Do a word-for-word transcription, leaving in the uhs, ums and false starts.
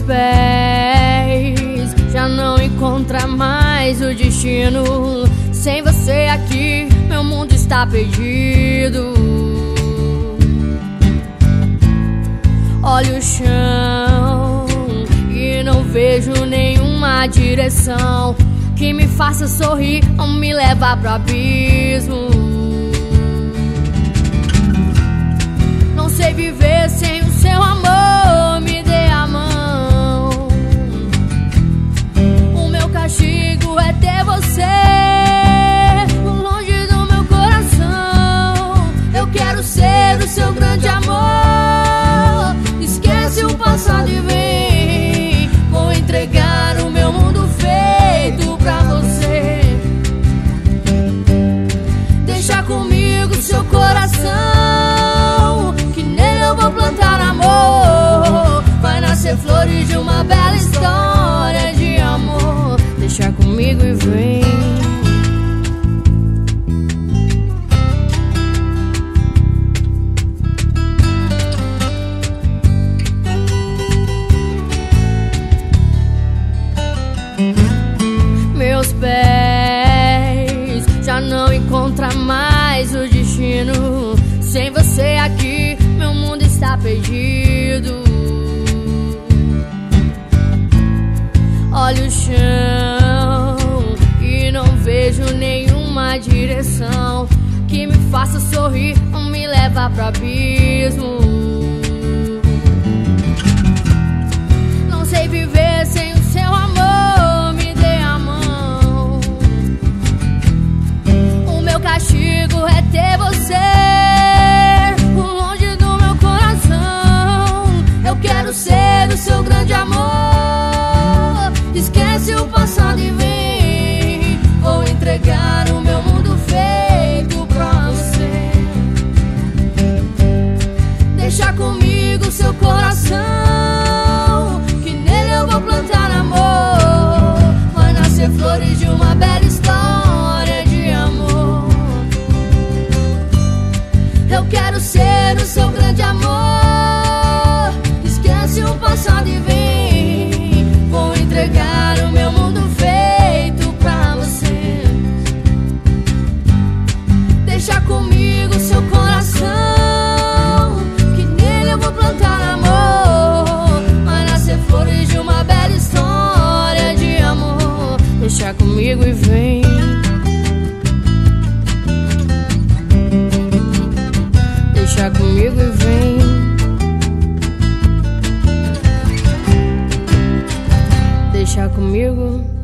Meus pés já não encontram mais o destino. Sem você aqui, meu mundo está perdido. Olho o chão e não vejo nenhuma direção que me faça sorrir ou me levar pro abismo. Não sei viver sem o seu amor, me dê a mão. O meu castigo é ter você longe do meu coração. Eu quero ser o seu grande amor. Esquece o passado e vem. Vou entregar o meu mundo feito pra você. Deixa comigo seu coração, que nele eu vou plantar amor. Vai nascer flores de uma bela história de amor. Deixa comigo e vem. Meus pés já não encontram mais o destino. Sem você aqui, meu mundo está perdido. Olho o chão e não vejo nenhuma direção que me faça sorrir ou me levar pro abismo. Não sei viver sem o seu amor, me dê a mão. O meu castigo é ter você longe do meu coração. Eu quero ser o seu grande amor. Esquece o passado e vem. Vou entregar o meu mundo feito pra você. Deixa comigo seu coração, que nele eu vou plantar amor. Vai nascer flores de uma bela história de amor. Eu quero ser o seu grande amor. Esquece o passado e vem. Vou entregar o meu mundo feito pra você. Deixa comigo seu coração, que nele eu vou plantar amor. Vai nascer flores de uma bela história de amor. Deixa comigo e vem. Deixa comigo e vem. Deixa comigo.